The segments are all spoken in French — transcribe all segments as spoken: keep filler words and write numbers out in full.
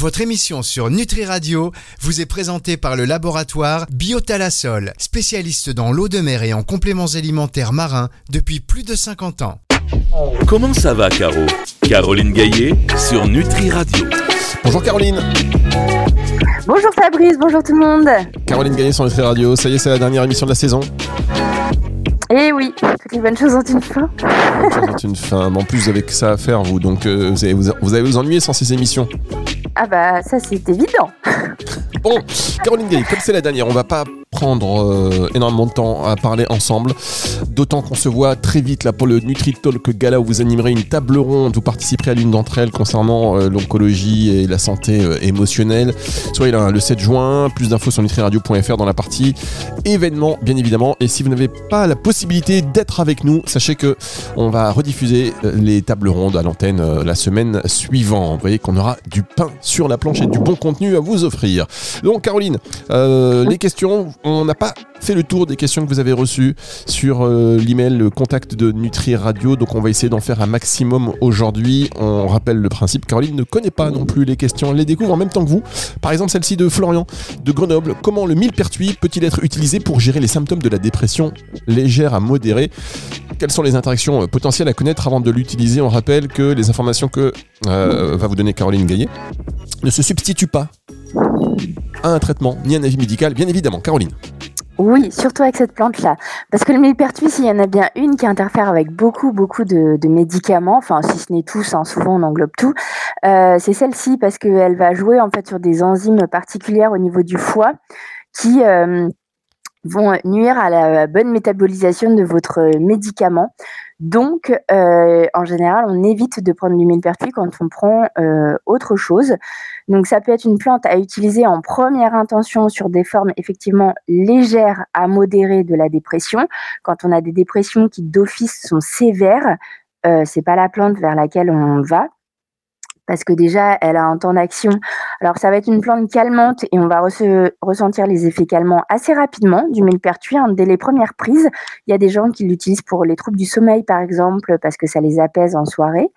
Votre émission sur Nutri Radio vous est présentée par le laboratoire Biotalasol, spécialiste dans l'eau de mer et en compléments alimentaires marins depuis plus de cinquante ans. Comment ça va, Caro ? Caroline Gaillet sur Nutri Radio. Bonjour Caroline. Bonjour Fabrice, bonjour tout le monde. Caroline Gaillet sur Nutri Radio, ça y est, c'est la dernière émission de la saison. Eh oui, toutes les bonnes choses ont une fin. Les bonnes choses ont une fin, mais en plus vous avez que ça à faire vous, donc euh, vous, allez vous, vous allez vous ennuyer sans ces émissions. Ah bah ça c'est évident. Bon, Caroline Gaillet, comme c'est la dernière, on va pas prendre euh, énormément de temps à parler ensemble, d'autant qu'on se voit très vite là pour le Nutri Talk Gala où vous animerez une table ronde, vous participerez à l'une d'entre elles concernant euh, l'oncologie et la santé euh, émotionnelle. Soyez là le sept juin, plus d'infos sur nutri radio point f r dans la partie événements bien évidemment. Et si vous n'avez pas la possibilité d'être avec nous, sachez que on va rediffuser euh, les tables rondes à l'antenne euh, la semaine suivante. Vous voyez qu'on aura du pain sur la planche et du bon contenu à vous offrir. Donc Caroline, euh, les questions, on n'a pas fait le tour des questions que vous avez reçues sur euh, l'email, le contact de Nutri Radio, donc on va essayer d'en faire un maximum aujourd'hui. On rappelle le principe, Caroline ne connaît pas non plus les questions, elle les découvre en même temps que vous. Par exemple celle-ci de Florian de Grenoble, comment le millepertuis peut-il être utilisé pour gérer les symptômes de la dépression légère à modérée ? Quelles sont les interactions potentielles à connaître avant de l'utiliser ? On rappelle que les informations que euh, va vous donner Caroline Gaillet ne se substituent pas à un traitement ni un avis médical, bien évidemment. Caroline. Oui, surtout avec cette plante-là. Parce que le millepertuis, il y en a bien une qui interfère avec beaucoup, beaucoup de, de médicaments, enfin si ce n'est tous, hein, souvent on englobe tout. Euh, c'est celle-ci parce qu'elle va jouer en fait sur des enzymes particulières au niveau du foie qui euh, vont nuire à la bonne métabolisation de votre médicament. Donc, euh, en général, on évite de prendre du millepertuis quand on prend euh, autre chose. Donc, ça peut être une plante à utiliser en première intention sur des formes effectivement légères à modérées de la dépression. Quand on a des dépressions qui d'office sont sévères, euh, c'est pas la plante vers laquelle on va. Parce que déjà, elle a un temps d'action. Alors, ça va être une plante calmante et on va resse- ressentir les effets calmants assez rapidement du millepertuis, hein, dès les premières prises. Il y a des gens qui l'utilisent pour les troubles du sommeil, par exemple, parce que ça les apaise en soirée.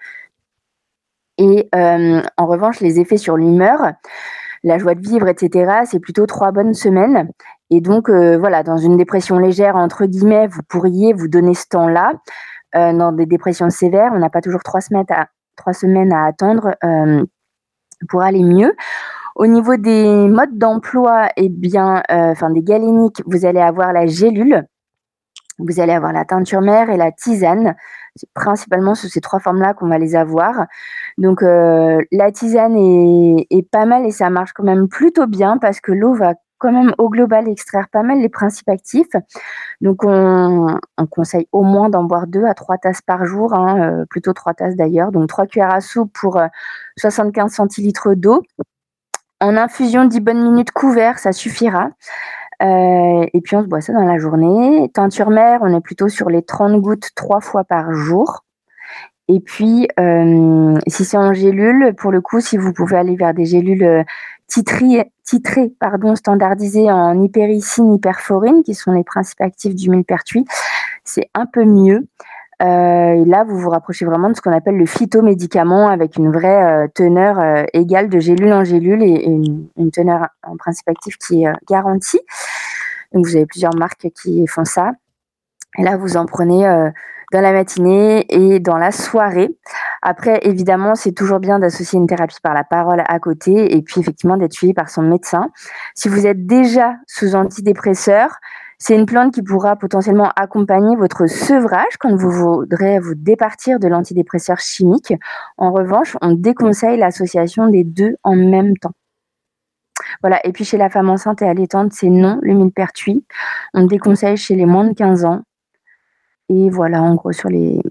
Et euh, en revanche, les effets sur l'humeur, la joie de vivre, et cetera, c'est plutôt trois bonnes semaines. Et donc, euh, voilà, dans une dépression légère, entre guillemets, vous pourriez vous donner ce temps-là. Euh, dans des dépressions sévères, on n'a pas toujours trois semaines à trois semaines à attendre euh, pour aller mieux. Au niveau des modes d'emploi, eh bien, euh, enfin des galéniques, vous allez avoir la gélule, vous allez avoir la teinture mère et la tisane. C'est principalement sous ces trois formes-là qu'on va les avoir. Donc, euh, la tisane est, est pas mal et ça marche quand même plutôt bien parce que l'eau va quand même au global extraire pas mal les principes actifs. Donc, on, on conseille au moins d'en boire deux à trois tasses par jour, hein, euh, plutôt trois tasses d'ailleurs. Donc, trois cuillères à soupe pour euh, soixante-quinze centilitres d'eau. En infusion, dix bonnes minutes couvert, ça suffira. Euh, et puis, on se boit ça dans la journée. Teinture mère, on est plutôt sur les trente gouttes trois fois par jour. Et puis, euh, si c'est en gélule, pour le coup, si vous pouvez aller vers des gélules euh, titrées, titrées, pardon, standardisées en hypericine, hyperforine, qui sont les principes actifs du millepertuis, c'est un peu mieux. Euh, et là, vous vous rapprochez vraiment de ce qu'on appelle le phytomédicament avec une vraie euh, teneur euh, égale de gélule en gélule et, et une, une teneur en principe actif qui est euh, garantie. Donc, vous avez plusieurs marques qui font ça. Et là, vous en prenez euh, dans la matinée et dans la soirée. Après, évidemment, c'est toujours bien d'associer une thérapie par la parole à côté et puis effectivement d'être suivi par son médecin. Si vous êtes déjà sous antidépresseur, c'est une plante qui pourra potentiellement accompagner votre sevrage quand vous voudrez vous départir de l'antidépresseur chimique. En revanche, on déconseille l'association des deux en même temps. Voilà. Et puis chez la femme enceinte et allaitante, c'est non, le millepertuis. On déconseille chez les moins de quinze ans. Et voilà, en gros, sur les,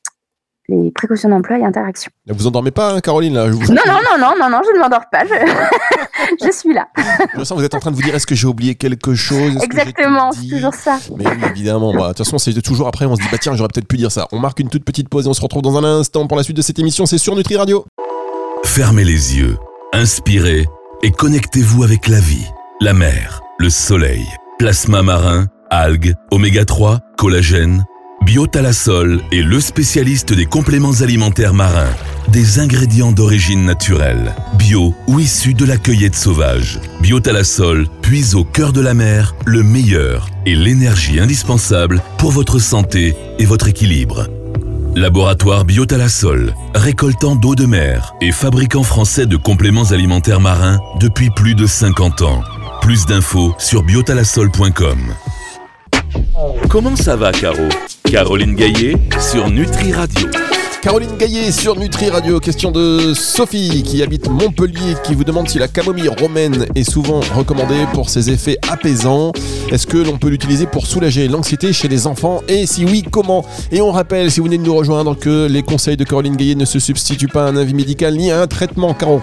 les précautions d'emploi et interactions. Vous endormez pas, hein, Caroline là, je vous... Non, non, non, non, non, non, je ne m'endors pas. Je, je suis là. Je sens que vous êtes en train de vous dire, est-ce que j'ai oublié quelque chose ? Est-ce Exactement, que j'ai tout dit ? c'est toujours ça. Mais oui, évidemment. Bah, de toute façon, c'est toujours après, on se dit, bah tiens, j'aurais peut-être pu dire ça. On marque une toute petite pause et on se retrouve dans un instant pour la suite de cette émission. C'est sur Nutri Radio. Fermez les yeux, inspirez et connectez-vous avec la vie, la mer, le soleil, plasma marin, algues, oméga trois, collagène. Biotalasol est le spécialiste des compléments alimentaires marins. des ingrédients d'origine naturelle, bio ou issus de la cueillette sauvage. Biotalasol puise au cœur de la mer le meilleur et l'énergie indispensable pour votre santé et votre équilibre. Laboratoire Biotalasol, récoltant d'eau de mer et fabricant français de compléments alimentaires marins depuis plus de cinquante ans. Plus d'infos sur biotalasol point com. Comment ça va, Caro? Caroline Gaillet sur Nutri Radio. Caroline Gaillet sur Nutri Radio. Question de Sophie qui habite Montpellier, qui vous demande si la camomille romaine est souvent recommandée pour ses effets apaisants. Est-ce que l'on peut l'utiliser pour soulager l'anxiété chez les enfants? Et si oui, comment? Et on rappelle, si vous venez de nous rejoindre, que les conseils de Caroline Gaillet ne se substituent pas à un avis médical ni à un traitement. Caro?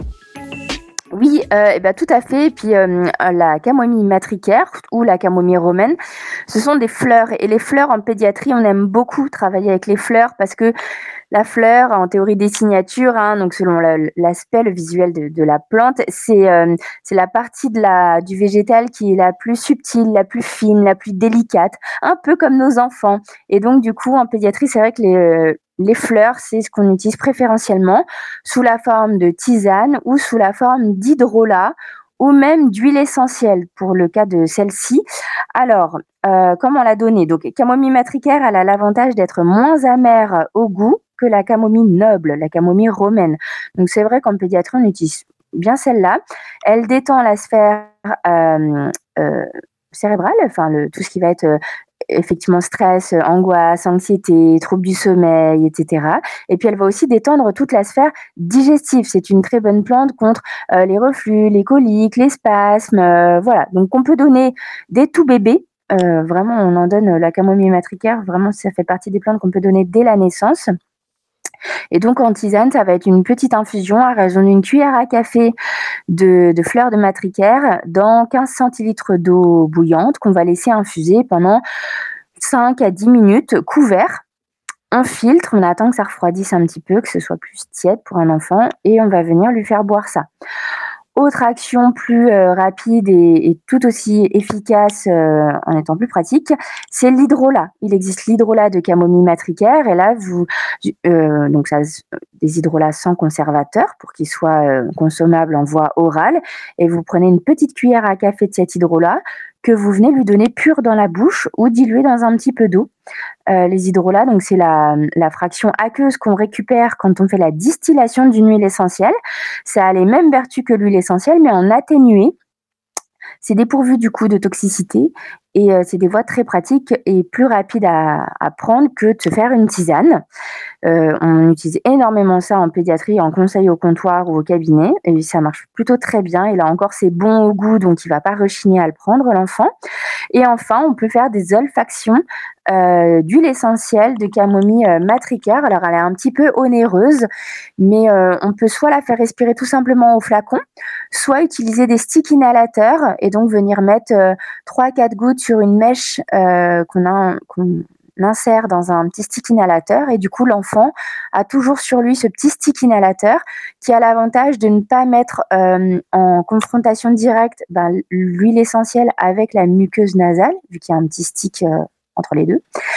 Oui, euh, et ben tout à fait. Et puis euh, la camomille matricaire ou la camomille romaine, ce sont des fleurs. Et les fleurs en pédiatrie, on aime beaucoup travailler avec les fleurs parce que la fleur, en théorie des signatures, hein, donc selon la, l'aspect, le visuel de, de la plante, c'est euh, c'est la partie de la du végétal qui est la plus subtile, la plus fine, la plus délicate, un peu comme nos enfants. Et donc du coup, en pédiatrie, c'est vrai que les euh, les fleurs, c'est ce qu'on utilise préférentiellement sous la forme de tisane ou sous la forme d'hydrolat ou même d'huile essentielle pour le cas de celle-ci. Alors, euh, comment la donner? Donc, camomille matricaire, elle a l'avantage d'être moins amère au goût que la camomille noble, la camomille romaine. Donc, c'est vrai qu'en pédiatrie, on utilise bien celle-là. Elle détend la sphère euh, euh, cérébrale, enfin le, tout ce qui va être euh, effectivement stress, angoisse, anxiété, troubles du sommeil, et cetera. Et puis elle va aussi détendre toute la sphère digestive. C'est une très bonne plante contre euh, les reflux, les coliques, les spasmes, euh, voilà. Donc on peut donner dès tout bébé. Euh, vraiment, on en donne la camomille matricaire. Vraiment, ça fait partie des plantes qu'on peut donner dès la naissance. Et donc en tisane, ça va être une petite infusion à raison d'une cuillère à café de, de fleurs de matricaire dans quinze centilitres d'eau bouillante qu'on va laisser infuser pendant cinq à dix minutes couvert. On filtre, on attend que ça refroidisse un petit peu, que ce soit plus tiède pour un enfant et on va venir lui faire boire ça. Autre action plus euh, rapide et, et tout aussi efficace euh, en étant plus pratique, c'est l'hydrolat. Il existe l'hydrolat de camomille matricaire et là, vous, euh, donc ça, des hydrolats sans conservateur pour qu'ils soient euh, consommables en voie orale. Et vous prenez une petite cuillère à café de cet hydrolat que vous venez lui donner pur dans la bouche ou dilué dans un petit peu d'eau. Euh, les hydrolats, donc c'est la, la fraction aqueuse qu'on récupère quand on fait la distillation d'une huile essentielle. Ça a les mêmes vertus que l'huile essentielle, mais en atténué. C'est dépourvu du coup de toxicité et euh, c'est des voies très pratiques et plus rapides à, à prendre que de se faire une tisane. Euh, on utilise énormément ça en pédiatrie, en conseil au comptoir ou au cabinet et ça marche plutôt très bien. Et là encore, c'est bon au goût, donc il ne va pas rechigner à le prendre, l'enfant. Et enfin, on peut faire des olfactions euh, d'huile essentielle de camomille euh, matricaire. Alors, elle est un petit peu onéreuse, mais euh, on peut soit la faire respirer tout simplement au flacon, soit utiliser des sticks inhalateurs et donc venir mettre euh, trois à quatre gouttes sur une mèche euh, qu'on a, qu'on insère dans un petit stick inhalateur et du coup l'enfant a toujours sur lui ce petit stick inhalateur qui a l'avantage de ne pas mettre euh, en confrontation directe ben, l'huile essentielle avec la muqueuse nasale vu qu'il y a un petit stick euh, entre les deux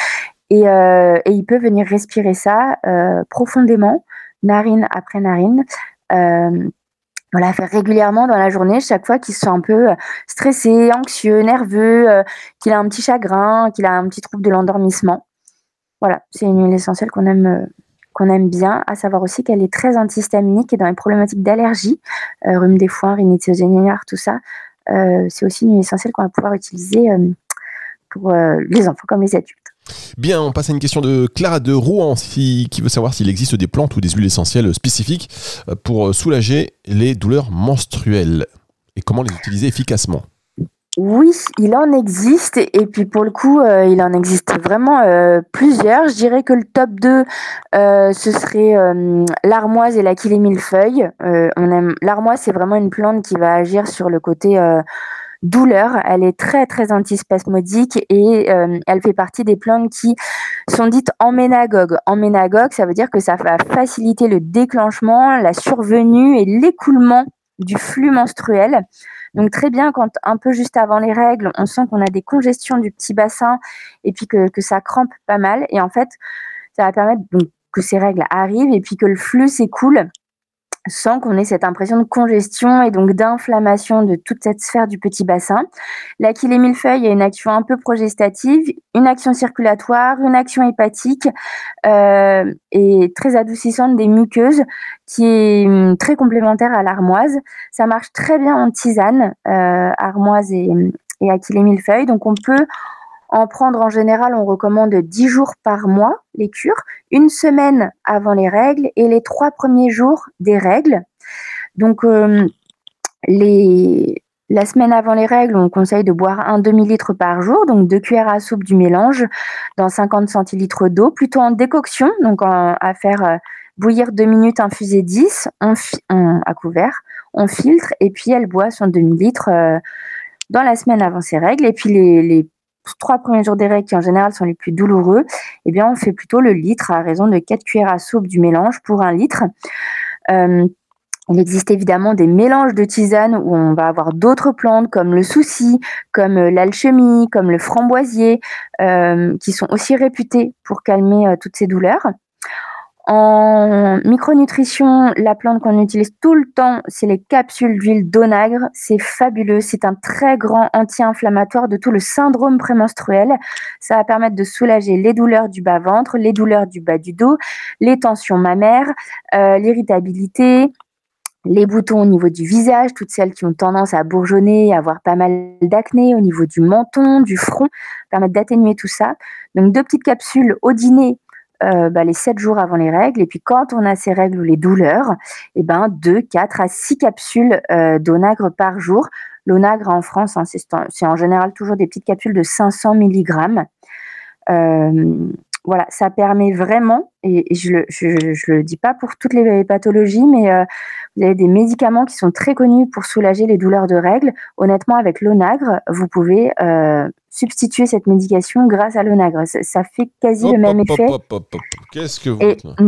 et, euh, et il peut venir respirer ça euh, profondément, narine après narine, euh, voilà, faire régulièrement dans la journée, chaque fois qu'il se sent un peu stressé, anxieux, nerveux, euh, qu'il a un petit chagrin, qu'il a un petit trouble de l'endormissement. Voilà, c'est une huile essentielle qu'on aime, euh, qu'on aime bien, à savoir aussi qu'elle est très antihistaminique et dans les problématiques d'allergie, euh, rhume des foins, rhinite saisonnière, tout ça, euh, c'est aussi une huile essentielle qu'on va pouvoir utiliser euh, pour euh, les enfants comme les adultes. Bien, on passe à une question de Clara de Rouen si, qui veut savoir s'il existe des plantes ou des huiles essentielles spécifiques pour soulager les douleurs menstruelles et comment les utiliser efficacement. Oui, il en existe et puis pour le coup, euh, il en existe vraiment euh, plusieurs. Je dirais que le top deux, euh, ce serait euh, l'armoise et l'achillée millefeuille. Euh, on aime l'armoise, c'est vraiment une plante qui va agir sur le côté euh, douleur. Elle est très très antispasmodique et euh, elle fait partie des plantes qui sont dites emménagogues. Emménagogue, ça veut dire que ça va faciliter le déclenchement, la survenue et l'écoulement du flux menstruel. Donc très bien quand un peu juste avant les règles, on sent qu'on a des congestions du petit bassin et puis que, que ça crampe pas mal. Et en fait, ça va permettre donc que ces règles arrivent et puis que le flux s'écoule sans qu'on ait cette impression de congestion et donc d'inflammation de toute cette sphère du petit bassin. L'Achillée millefeuille a une action un peu progestative, une action circulatoire, une action hépatique euh, et très adoucissante des muqueuses qui est euh, très complémentaire à l'armoise. Ça marche très bien en tisane, euh, armoise et, et Achillée millefeuille. Donc on peut en prendre en général, on recommande dix jours par mois, les cures, une semaine avant les règles et les trois premiers jours des règles. Donc, euh, les, la semaine avant les règles, on conseille de boire un demi-litre par jour, donc deux cuillères à soupe du mélange dans cinquante centilitres d'eau, plutôt en décoction, donc en, à faire euh, bouillir deux minutes, infuser dix, on, on, à couvert, on filtre et puis elle boit son demi-litre euh, dans la semaine avant ses règles. Et puis les, les trois premiers jours des règles qui en général sont les plus douloureux, eh bien on fait plutôt le litre à raison de quatre cuillères à soupe du mélange pour un litre. Euh, il existe évidemment des mélanges de tisanes où on va avoir d'autres plantes comme le souci, comme l'alchimie, comme le framboisier, euh, qui sont aussi réputées pour calmer euh, toutes ces douleurs. En micronutrition, la plante qu'on utilise tout le temps, c'est les capsules d'huile d'onagre. C'est fabuleux. C'est un très grand anti-inflammatoire de tout le syndrome prémenstruel. Ça va permettre de soulager les douleurs du bas-ventre, les douleurs du bas du dos, les tensions mammaires, euh, l'irritabilité, les boutons au niveau du visage, toutes celles qui ont tendance à bourgeonner, à avoir pas mal d'acné au niveau du menton, du front, permettre d'atténuer tout ça. Donc deux petites capsules au dîner, Euh, bah, les sept jours avant les règles, et puis quand on a ces règles ou les douleurs, et ben deux, quatre à six capsules euh, d'onagre par jour. L'onagre en France, hein, c'est, c'est en général toujours des petites capsules de cinq cents milligrammes. Euh, voilà, ça permet vraiment, et, et je le, je, je le dis pas pour toutes les pathologies, mais euh, vous avez des médicaments qui sont très connus pour soulager les douleurs de règles. Honnêtement, avec l'onagre, vous pouvez euh, substituer cette médication grâce à l'onagre. Ça, ça fait quasi hop, le même hop, effet. Hop, hop, hop. Qu'est-ce que vous Et... dites là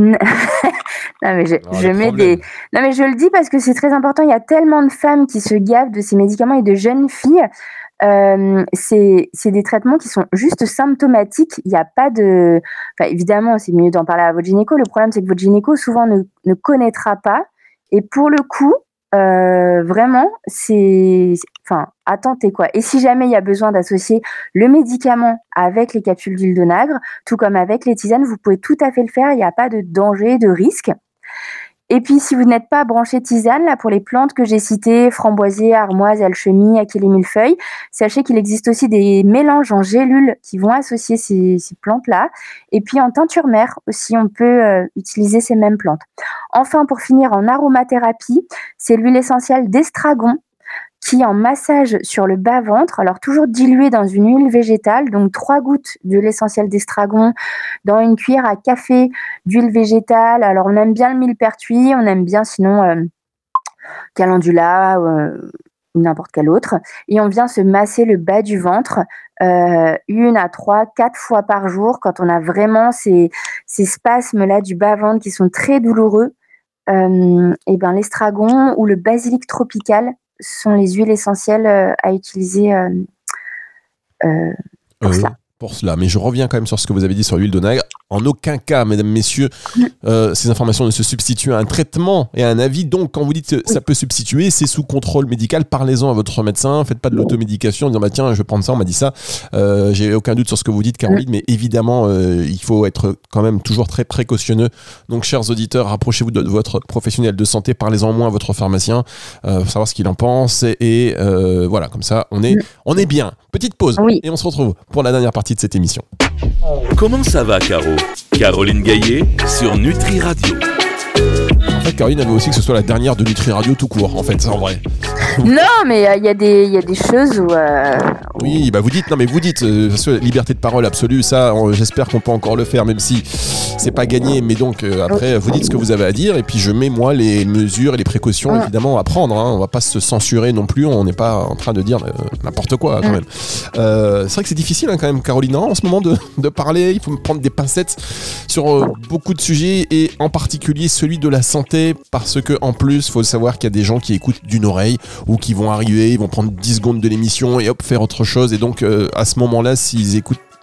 non mais je, Alors, je mets des. Non mais je le dis parce que c'est très important. Il y a tellement de femmes qui se gavent de ces médicaments et de jeunes filles. Euh, c'est, c'est des traitements qui sont juste symptomatiques. Il n'y a pas de. Enfin, évidemment, c'est mieux d'en parler à votre gynéco. Le problème, c'est que votre gynéco souvent ne, ne connaîtra pas. Et pour le coup, euh, vraiment, c'est. Enfin, attendez quoi. Et si jamais il y a besoin d'associer le médicament avec les capsules d'huile d'onagre, tout comme avec les tisanes, vous pouvez tout à fait le faire. Il n'y a pas de danger, de risque. Et puis, si vous n'êtes pas branché tisane, là, pour les plantes que j'ai citées, framboisier, armoise, alchimie, achillée millefeuille, sachez qu'il existe aussi des mélanges en gélules qui vont associer ces, ces plantes-là. Et puis, en teinture mère aussi, on peut euh, utiliser ces mêmes plantes. Enfin, pour finir, en aromathérapie, c'est l'huile essentielle d'estragon qui, en massage sur le bas-ventre, alors toujours diluée dans une huile végétale, donc trois gouttes d'huile essentielle d'estragon dans une cuillère à café d'huile végétale. Alors, on aime bien le millepertuis, on aime bien sinon euh, calendula ou euh, n'importe quel autre. Et on vient se masser le bas du ventre euh, une à trois, quatre fois par jour quand on a vraiment ces, ces spasmes-là du bas-ventre qui sont très douloureux. Euh, et ben, l'estragon ou le basilic tropical sont les huiles essentielles euh, à utiliser euh, euh, pour euh, cela. Pour cela, mais je reviens quand même sur ce que vous avez dit sur l'huile d'onagre. En aucun cas, mesdames, messieurs, euh, ces informations ne se substituent à un traitement et à un avis. Donc, quand vous dites que oui. ça peut substituer, c'est sous contrôle médical. Parlez-en à votre médecin. Faites pas de l'automédication en disant bah, tiens, je vais prendre ça, on m'a dit ça. Euh, j'ai aucun doute sur ce que vous dites, Caroline, mais évidemment, euh, il faut être quand même toujours très précautionneux. Donc, chers auditeurs, rapprochez-vous de votre professionnel de santé. Parlez-en au moins à votre pharmacien euh, pour savoir ce qu'il en pense. Et, et euh, voilà, comme ça, on est, on est bien. Petite pause oui. et on se retrouve pour la dernière partie de cette émission. Comment ça va, Caro ? Caroline Gaillet sur Nutri Radio. En fait, Caroline avait aussi que ce soit la dernière de Nutri Radio tout court, en fait, c'est en vrai. Non, mais il euh, y, y a des choses où... Euh, oui, bah vous dites, non mais vous dites, euh, liberté de parole absolue, ça, on, j'espère qu'on peut encore le faire, même si c'est pas gagné, mais donc euh, après, vous dites ce que vous avez à dire, et puis je mets moi les mesures et les précautions, mmh. évidemment, à prendre, hein. On va pas se censurer non plus, on n'est pas en train de dire euh, n'importe quoi, quand mmh. même. Euh, c'est vrai que c'est difficile, hein, quand même, Caroline, hein, en ce moment, de, de parler, il faut me prendre des pincettes sur euh, beaucoup de sujets, et en particulier celui de la santé, parce que en plus, il faut savoir qu'il y a des gens qui écoutent d'une oreille, ou qui vont arriver, ils vont prendre dix secondes de l'émission et hop, faire autre chose. Et donc, euh, à ce moment-là, s'ils écoutent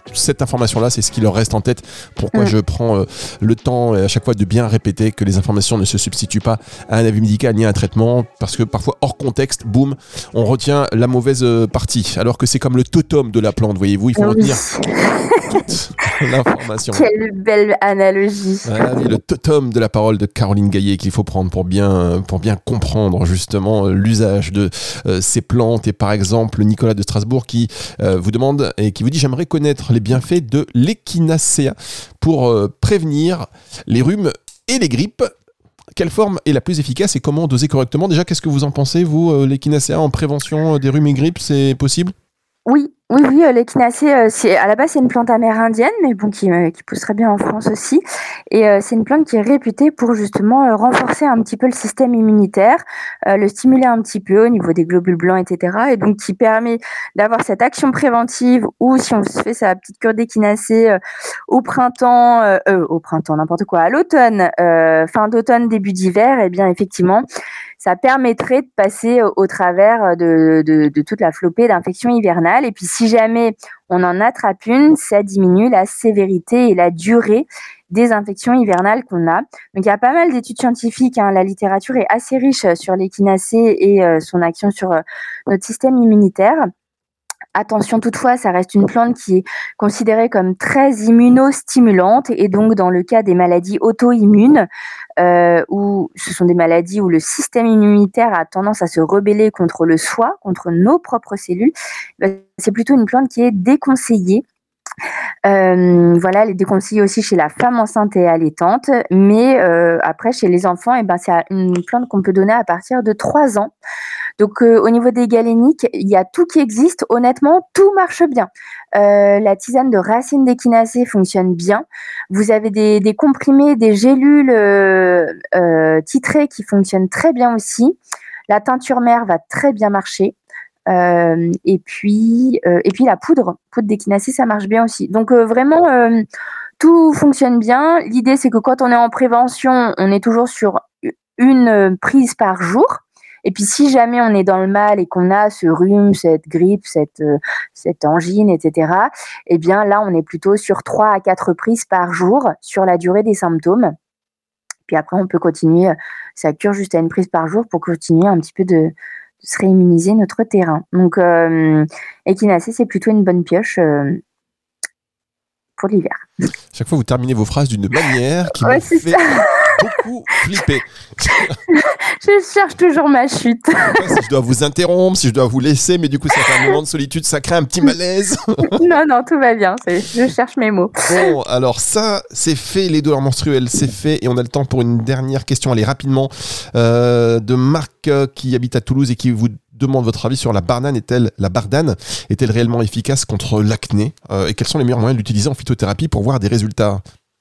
cette information-là, c'est ce qui leur reste en tête. Pourquoi mmh. je prends euh, le temps à chaque fois de bien répéter que les informations ne se substituent pas à un avis médical ni à un traitement, parce que parfois hors contexte, boum, on retient la mauvaise partie, alors que c'est comme le totem de la plante, voyez-vous, il faut oui. retenir toute l'information. Quelle belle analogie. Voilà, le totem de la parole de Caroline Gaillet qu'il faut prendre pour bien, pour bien comprendre justement l'usage de euh, ces plantes. Et par exemple, Nicolas de Strasbourg qui euh, vous demande et qui vous dit: j'aimerais connaître les bienfaits de l'Echinacea pour euh, prévenir les rhumes et les grippes. Quelle forme est la plus efficace et comment doser correctement? Déjà, qu'est-ce que vous en pensez, vous, euh, l'Echinacea en prévention des rhumes et grippes, c'est possible? Oui, oui, oui, euh, l'Echinacée, euh, c'est, à la base, c'est une plante amérindienne, mais bon, qui, euh, qui pousserait bien en France aussi. Et euh, c'est une plante qui est réputée pour justement euh, renforcer un petit peu le système immunitaire, euh, le stimuler un petit peu au niveau des globules blancs, et cetera. Et donc, qui permet d'avoir cette action préventive où, si on se fait sa petite cure d'Echinacée euh, au printemps, euh, euh, au printemps, n'importe quoi, à l'automne, euh, fin d'automne, début d'hiver, eh bien, effectivement, ça permettrait de passer au, au travers de, de, de toute la flopée d'infections hivernales. Et puis, si jamais on en attrape une, ça diminue la sévérité et la durée des infections hivernales qu'on a. Donc, il y a pas mal d'études scientifiques. Hein. La littérature est assez riche sur l'Echinacée et euh, son action sur euh, notre système immunitaire. Attention toutefois, ça reste une plante qui est considérée comme très immunostimulante et donc dans le cas des maladies auto-immunes, euh, où ce sont des maladies où le système immunitaire a tendance à se rebeller contre le soi, contre nos propres cellules, ben, c'est plutôt une plante qui est déconseillée. Euh, voilà, elle est déconseillée aussi chez la femme enceinte et allaitante, mais euh, après chez les enfants, eh ben, c'est une plante qu'on peut donner à partir de trois ans. Donc euh, au niveau des galéniques, il y a tout qui existe. Honnêtement, tout marche bien. Euh, la tisane de racine d'Echinacée fonctionne bien. Vous avez des, des comprimés, des gélules euh, euh, titrées qui fonctionnent très bien aussi. La teinture mère va très bien marcher. Euh, et puis euh, et puis la poudre, poudre d'Echinacée, ça marche bien aussi. Donc euh, vraiment euh, tout fonctionne bien. L'idée c'est que quand on est en prévention, on est toujours sur une prise par jour. Et puis si jamais on est dans le mal et qu'on a ce rhume, cette grippe, cette euh, cette angine, et cetera. Eh bien là on est plutôt sur trois à quatre prises par jour sur la durée des symptômes. Puis après on peut continuer sa cure juste à une prise par jour pour continuer un petit peu de de se réimmuniser notre terrain. Donc, euh, Echinacée, c'est plutôt une bonne pioche euh, pour l'hiver. Chaque fois, vous terminez vos phrases d'une manière qui ouais, me fait ça. beaucoup flipper. Je cherche toujours ma chute. Si je dois vous interrompre, si je dois vous laisser, mais du coup, ça fait un moment de solitude, ça crée un petit malaise. Non, non, tout va bien. C'est, je cherche mes mots. Bon, alors ça, c'est fait, les douleurs menstruelles, c'est fait. Et on a le temps pour une dernière question, allez, rapidement, euh, de Marc euh, qui habite à Toulouse et qui vous demande votre avis sur la bardane. Est-elle, la bardane est-elle réellement efficace contre l'acné euh, et quels sont les meilleurs moyens de l'utiliser en phytothérapie pour voir des résultats?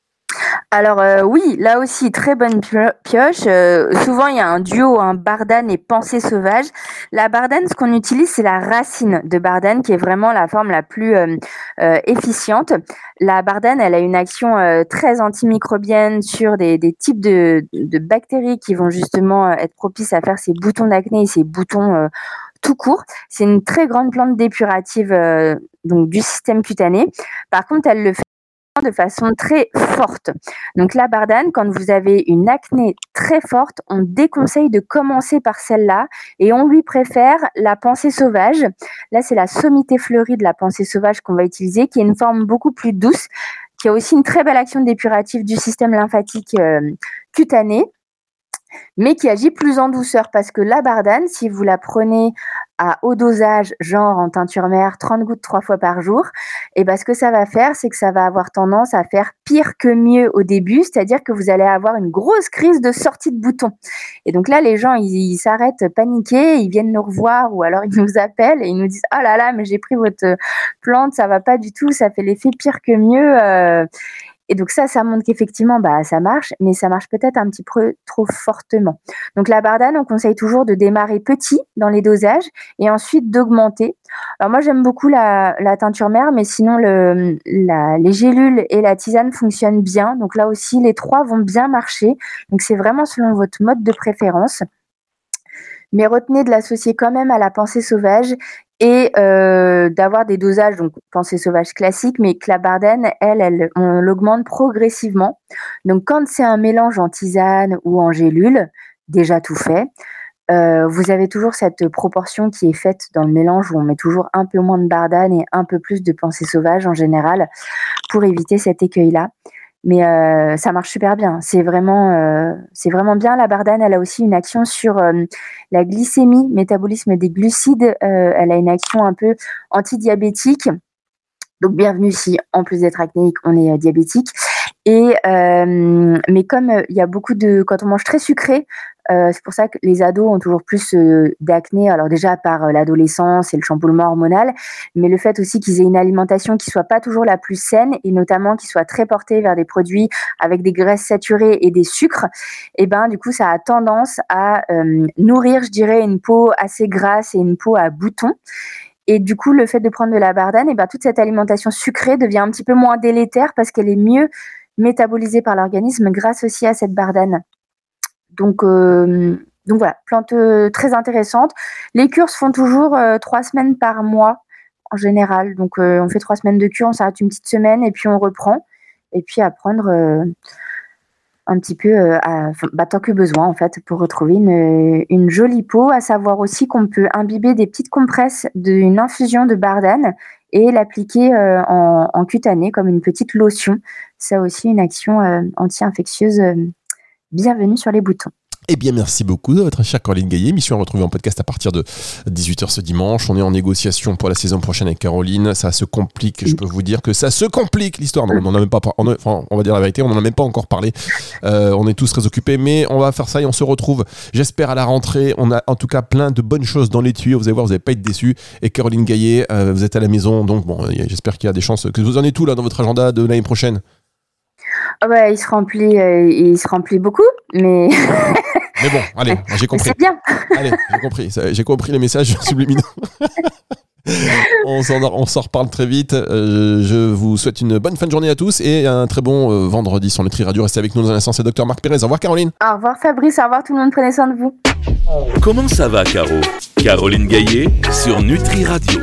Alors euh, oui, là aussi, très bonne pioche. Euh, souvent, il y a un duo, un bardane et pensée sauvage. La bardane, ce qu'on utilise, c'est la racine de bardane qui est vraiment la forme la plus euh, euh, efficiente. La bardane, elle a une action euh, très antimicrobienne sur des, des types de, de bactéries qui vont justement être propices à faire ces boutons d'acné et ces boutons euh, tout court. C'est une très grande plante dépurative euh, donc du système cutané. Par contre, elle le fait de façon très forte. Donc la bardane, quand vous avez une acné très forte, on déconseille de commencer par celle-là et on lui préfère la pensée sauvage. Là, c'est la sommité fleurie de la pensée sauvage qu'on va utiliser, qui est une forme beaucoup plus douce, qui a aussi une très belle action dépurative du système lymphatique euh, cutané, mais qui agit plus en douceur parce que la bardane, si vous la prenez à haut dosage, genre en teinture mère, trente gouttes trois fois par jour, et ben ce que ça va faire, c'est que ça va avoir tendance à faire pire que mieux au début, c'est-à-dire que vous allez avoir une grosse crise de sortie de boutons. Et donc là, les gens, ils, ils s'arrêtent paniqués, ils viennent nous revoir ou alors ils nous appellent et ils nous disent « Oh là là, mais j'ai pris votre plante, ça va pas du tout, ça fait l'effet pire que mieux. Euh, » Et donc ça, ça montre qu'effectivement, bah, ça marche, mais ça marche peut-être un petit peu trop fortement. Donc la bardane, on conseille toujours de démarrer petit dans les dosages et ensuite d'augmenter. Alors moi, j'aime beaucoup la, la teinture mère, mais sinon, le, la, les gélules et la tisane fonctionnent bien. Donc là aussi, les trois vont bien marcher. Donc c'est vraiment selon votre mode de préférence. Mais retenez de l'associer quand même à la pensée sauvage et euh, d'avoir des dosages, donc pensée sauvage classique, mais que la bardane, elle, elle on l'augmente progressivement. Donc quand c'est un mélange en tisane ou en gélule, déjà tout fait, euh, vous avez toujours cette proportion qui est faite dans le mélange où on met toujours un peu moins de bardane et un peu plus de pensée sauvage en général pour éviter cet écueil-là. Mais euh, ça marche super bien. C'est vraiment, euh, c'est vraiment bien. La bardane, elle a aussi une action sur euh, la glycémie, métabolisme des glucides. Euh, elle a une action un peu antidiabétique. Donc, bienvenue si, en plus d'être acnéique, on est euh, diabétique. Et euh, mais comme il euh, y a beaucoup de, quand on mange très sucré, euh, c'est pour ça que les ados ont toujours plus euh, d'acné. Alors déjà par euh, l'adolescence et le chamboulement hormonal, mais le fait aussi qu'ils aient une alimentation qui soit pas toujours la plus saine et notamment qui soit très portée vers des produits avec des graisses saturées et des sucres. Et ben du coup ça a tendance à euh, nourrir, je dirais, une peau assez grasse et une peau à boutons. Et du coup, le fait de prendre de la bardane, et ben, toute cette alimentation sucrée devient un petit peu moins délétère parce qu'elle est mieux métabolisée par l'organisme grâce aussi à cette bardane. Donc, euh, donc voilà, plante euh, très intéressante. Les cures se font toujours euh, trois semaines par mois en général. Donc, euh, on fait trois semaines de cure, on s'arrête une petite semaine et puis on reprend. Et puis à prendre euh, un petit peu euh, à, bah, tant que besoin en fait pour retrouver une, une jolie peau. À savoir aussi qu'on peut imbiber des petites compresses d'une infusion de bardane et l'appliquer euh, en, en cutané comme une petite lotion. Ça a aussi une action euh, anti-infectieuse. Euh, bienvenue sur les boutons. Eh bien, merci beaucoup, votre chère Caroline Gaillet. Émission à retrouver en podcast à partir de dix-huit heures ce dimanche. On est en négociation pour la saison prochaine avec Caroline. Ça se complique, je peux vous dire que ça se complique l'histoire. Non, on en a même pas, on, a, enfin, on va dire la vérité, on n'en a même pas encore parlé. Euh, on est tous très occupés, mais on va faire ça et on se retrouve, j'espère, à la rentrée. On a en tout cas plein de bonnes choses dans les tuyaux. Vous allez voir, vous n'allez pas être déçus. Et Caroline Gaillet, euh, vous êtes à la maison, donc bon, j'espère qu'il y a des chances que vous en êtes tout là dans votre agenda de l'année prochaine. Ah bah, il se remplit, euh, il se remplit beaucoup, mais. Mais bon, allez, j'ai compris. C'est bien. Allez, j'ai compris. J'ai compris les messages subliminaux. on, s'en, on s'en reparle très vite. Euh, je vous souhaite une bonne fin de journée à tous et un très bon euh, vendredi sur Nutri Radio. Restez avec nous dans un instant, c'est docteur Marc Pérez. Au revoir Caroline. Au revoir Fabrice, au revoir tout le monde, prenez soin de vous. Comment ça va, Caro ? Caroline Gaillet sur Nutri Radio.